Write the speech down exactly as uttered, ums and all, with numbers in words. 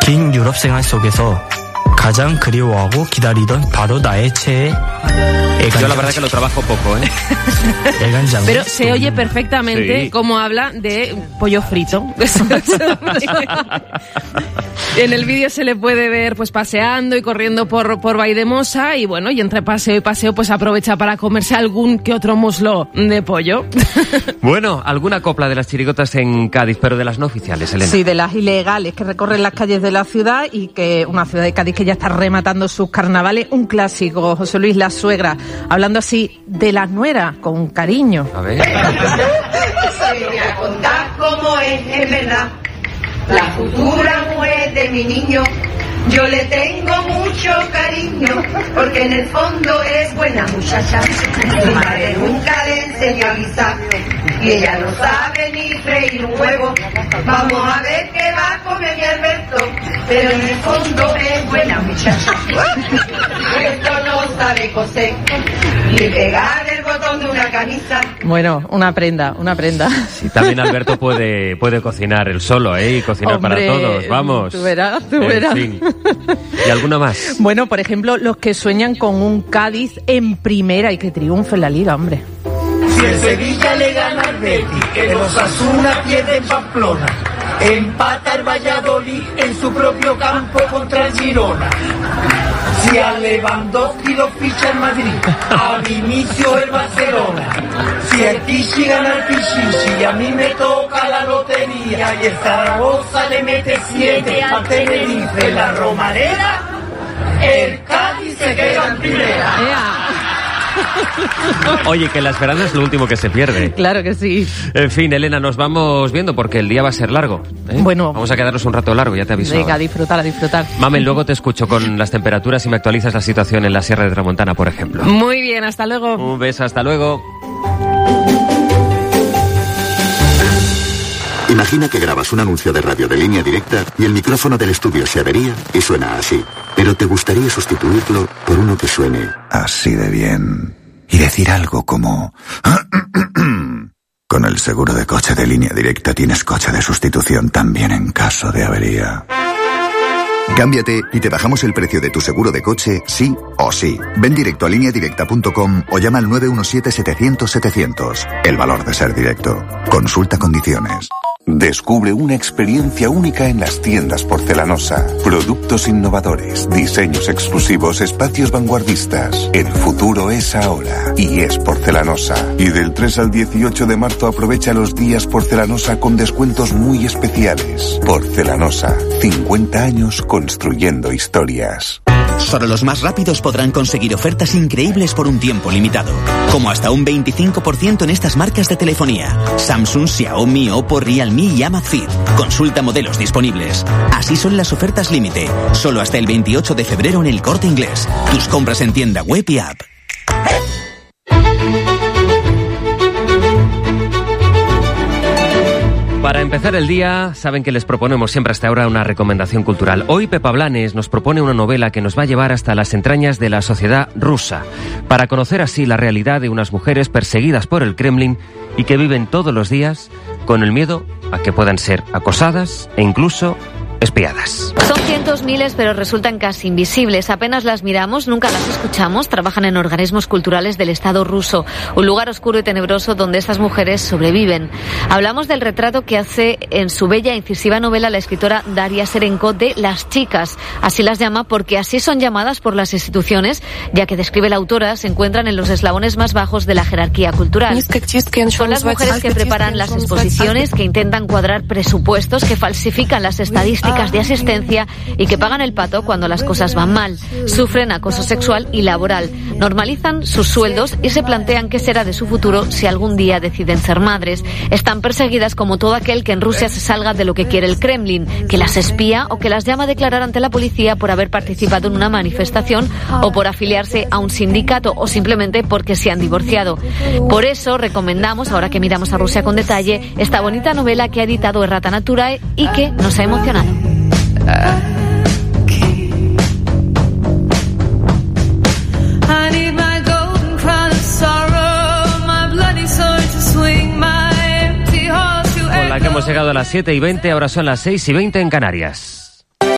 긴 유럽 생활 속에서 가장 그리워하고 기다리던 바로 나의 최애. Yo la verdad que lo trabajo poco, ¿eh? Pero se oye perfectamente sí. Cómo habla de pollo frito. En el vídeo se le puede ver pues paseando y corriendo por, por Valldemosa y bueno, y entre paseo y paseo pues aprovecha para comerse algún que otro muslo de pollo. Bueno, alguna copla de las chirigotas en Cádiz, pero de las no oficiales, Elena. Sí, de las ilegales que recorren las calles de la ciudad y que una ciudad de Cádiz que ya está rematando sus carnavales. Un clásico, José Luis, La Suegra, hablando así de las nueras, con cariño. A ver. Te voy a contar cómo es, es verdad. La futura mujer de mi niño, yo le tengo mucho cariño, porque en el fondo es buena muchacha. Mi madre nunca le enseñó a guisar, y ella no sabe ni freír un huevo. Vamos a ver qué va a comer mi Alberto, pero en el fondo es buena muchacha. Esto no sabe coser, ni pegar el botón de una camisa. Bueno, una prenda, una prenda. Sí, también Alberto puede, puede cocinar él solo, ¿eh? Y cocinar Hombre, para todos, vamos. Tú verás, tú verás. En fin. ¿Y alguna más? Bueno, por ejemplo, los que sueñan con un Cádiz en primera y que triunfe en la Liga, hombre. Si el Sevilla le gana al Betis, el Osasuna pierde en Pamplona, empata el Valladolid en su propio campo contra el Girona. Si a Lewandowski lo ficha el Madrid, a Vinicius el Barcelona. Si el Pichi gana el Pichichi y a mí me toca la lotería y el Zaragoza le mete siete al Tenerife en la Romareda, el Cádiz se queda en primera. Oye, que la esperanza es lo último que se pierde. Claro que sí. En fin, Elena, nos vamos viendo porque el día va a ser largo, ¿eh? Bueno. Vamos a quedarnos un rato largo, ya te aviso. Venga, a disfrutar, a disfrutar. Mamen, luego te escucho con las temperaturas y me actualizas la situación en la Sierra de Tramontana, por ejemplo. Muy bien, hasta luego. Un beso, hasta luego. Imagina que grabas un anuncio de radio de línea directa y el micrófono del estudio se avería y suena así. Pero te gustaría sustituirlo por uno que suene así de bien. Y decir algo como... Con el seguro de coche de línea directa tienes coche de sustitución también en caso de avería. Cámbiate y te bajamos el precio de tu seguro de coche, sí o sí. Ven directo a línea directa punto com o llama al nueve uno siete setecientos setecientos. El valor de ser directo. Consulta condiciones. Descubre una experiencia única en las tiendas Porcelanosa. Productos innovadores, diseños exclusivos, espacios vanguardistas. El futuro es ahora y es Porcelanosa. Y del tres al dieciocho de marzo aprovecha los días Porcelanosa con descuentos muy especiales. Porcelanosa, cincuenta años construyendo historias. Solo los más rápidos podrán conseguir ofertas increíbles por un tiempo limitado, como hasta un veinticinco por ciento en estas marcas de telefonía: Samsung, Xiaomi, Oppo, Realme y Amazfit. Consulta modelos disponibles. Así son las ofertas límite, solo hasta el veintiocho de febrero en El Corte Inglés. Tus compras en tienda web y app. Para empezar el día, saben que les proponemos siempre hasta ahora una recomendación cultural. Hoy Pepa Blanes nos propone una novela que nos va a llevar hasta las entrañas de la sociedad rusa, para conocer así la realidad de unas mujeres perseguidas por el Kremlin y que viven todos los días con el miedo a que puedan ser acosadas e incluso espiadas. Son cientos, miles, pero resultan casi invisibles. Apenas las miramos, nunca las escuchamos. Trabajan en organismos culturales del Estado ruso, un lugar oscuro y tenebroso donde estas mujeres sobreviven. Hablamos del retrato que hace en su bella e incisiva novela la escritora Daria Serenko de Las Chicas. Así las llama porque así son llamadas por las instituciones, ya que, describe la autora, se encuentran en los eslabones más bajos de la jerarquía cultural. Son las mujeres que preparan las exposiciones, que intentan cuadrar presupuestos, que falsifican las estadísticas de asistencia y que pagan el pato cuando las cosas van mal. Sufren acoso sexual y laboral, normalizan sus sueldos y se plantean qué será de su futuro si algún día deciden ser madres. Están perseguidas como todo aquel que en Rusia se salga de lo que quiere el Kremlin, que las espía o que las llama a declarar ante la policía por haber participado en una manifestación o por afiliarse a un sindicato o simplemente porque se han divorciado. Por eso recomendamos, ahora que miramos a Rusia con detalle, esta bonita novela que ha editado Errata Naturae y que nos ha emocionado. Con la que hemos llegado a las siete y veinte, ahora son las seis y veinte en Canarias.